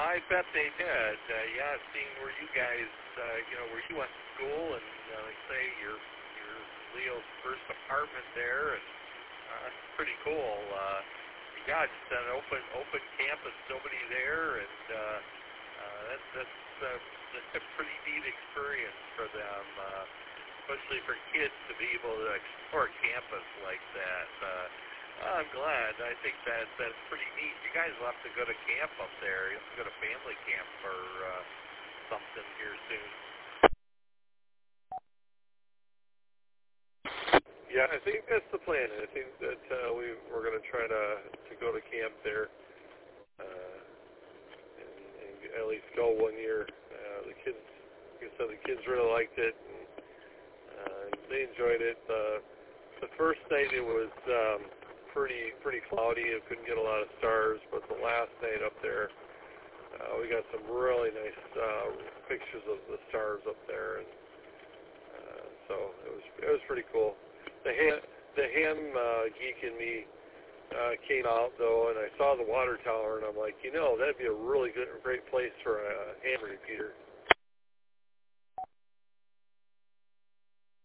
I bet they did. Yeah, seeing where you guys, where you went to school, and like say your Leo's first apartment there, and that's pretty cool. Yeah, just an open campus, nobody there, and that's a pretty neat experience for them, especially for kids to be able to explore campus like that. I'm glad. I think that's pretty neat. You guys will have to go to camp up there. You have to go to family camp or something here soon. Yeah, I think that's the plan. I think that we're going to try to go to camp there and at least go 1 year. The kids, like I said, the kids really liked it. And they enjoyed it. The first night it was pretty cloudy. I couldn't get a lot of stars, but the last night up there, we got some really nice pictures of the stars up there, and so it was pretty cool. The ham geek in me came out though, and I saw the water tower, and I'm like, that'd be a really great place for a ham repeater.